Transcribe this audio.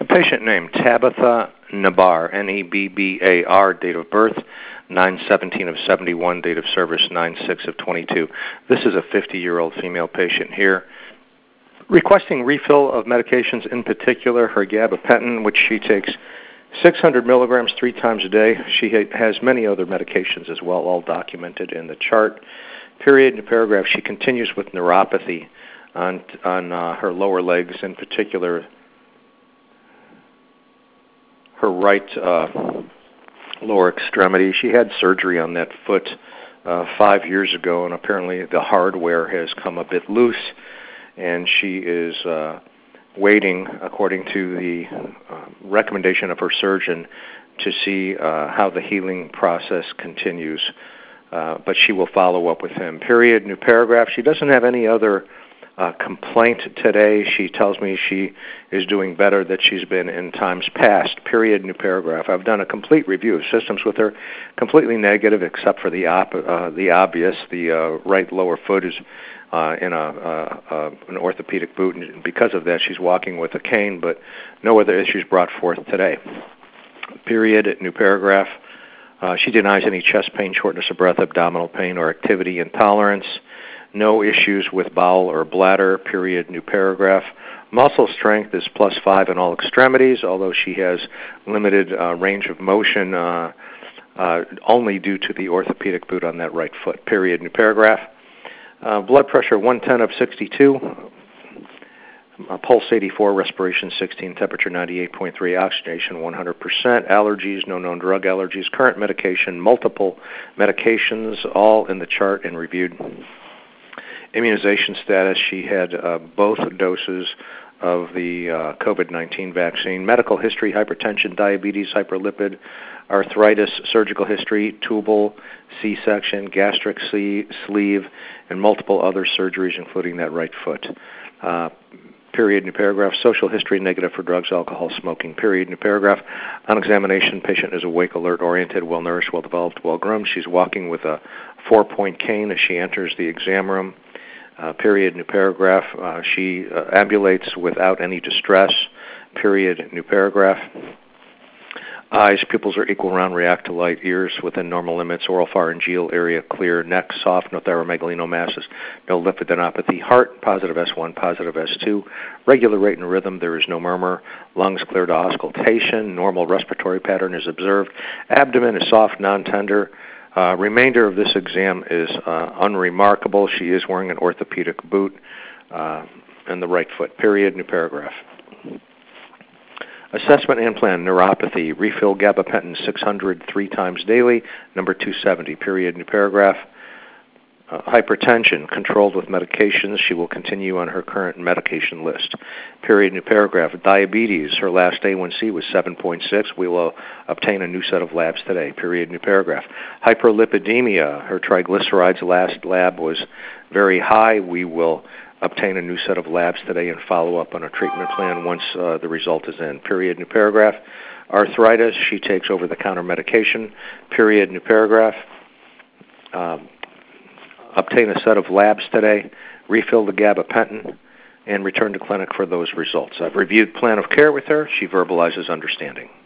Patient name, Tabitha Nebbar, Nebbar, date of birth, 9/17 of 71, date of service, 9/6 of 22. This is a 50-year-old female patient here, requesting refill of medications, in particular her gabapentin, which she takes 600 milligrams 3 times a day. She has many other medications as well, all documented in the chart. Period. In the paragraph, she continues with neuropathy on her lower legs, in particular her right lower extremity. She had surgery on that foot 5 years ago, and apparently the hardware has come a bit loose, and she is waiting, according to the recommendation of her surgeon, to see how the healing process continues. But she will follow up with him. Period. New paragraph. She doesn't have any other complaint today. She tells me she is doing better than she's been in times past. Period. New paragraph. I've done a complete review of systems with her, completely negative except for the obvious. The right lower foot is in an orthopedic boot, and because of that she's walking with a cane, but no other issues brought forth today. Period. New paragraph. She denies any chest pain, shortness of breath, abdominal pain, or activity intolerance. No issues with bowel or bladder. Period. New paragraph. Muscle strength is +5 in all extremities, although she has limited range of motion only due to the orthopedic boot on that right foot. Period. New paragraph. Blood pressure 110 of 62. Pulse 84, respiration 16, temperature 98.3, oxygenation 100%, allergies, no known drug allergies, current medication, multiple medications, all in the chart and reviewed. Immunization status, she had both doses of the COVID-19 vaccine. Medical history, hypertension, diabetes, hyperlipid, arthritis, surgical history, tubal, C-section, gastric sleeve, and multiple other surgeries, including that right foot. Period. New paragraph. Social history negative for drugs, alcohol, smoking. Period. New paragraph. On examination, patient is awake, alert, oriented, well-nourished, well-developed, well-groomed. She's walking with a 4-point cane as she enters the exam room. Period. New paragraph. She ambulates without any distress. Period. New paragraph. Eyes, pupils are equal, round, react to light. Ears within normal limits. Oral pharyngeal area clear. Neck soft. No thyromegaly, no masses. No lymphadenopathy. Heart positive S1, positive S2. Regular rate and rhythm. There is no murmur. Lungs clear to auscultation. Normal respiratory pattern is observed. Abdomen is soft, non-tender. Remainder of this exam is unremarkable. She is wearing an orthopedic boot in the right foot. Period. New paragraph. Assessment and plan, neuropathy, refill gabapentin 600 3 times daily, number 270, period. New paragraph. Hypertension, controlled with medications. She will continue on her current medication list. Period. New paragraph. Diabetes, her last A1C was 7.6. We will obtain a new set of labs today. Period. New paragraph. Hyperlipidemia, her triglycerides last lab was very high. We will obtain a new set of labs today and follow up on a treatment plan once the result is in. Period. New paragraph. Arthritis, she takes over-the-counter medication. Period. New paragraph. Obtain a set of labs today, refill the gabapentin, and return to clinic for those results. I've reviewed plan of care with her. She verbalizes understanding.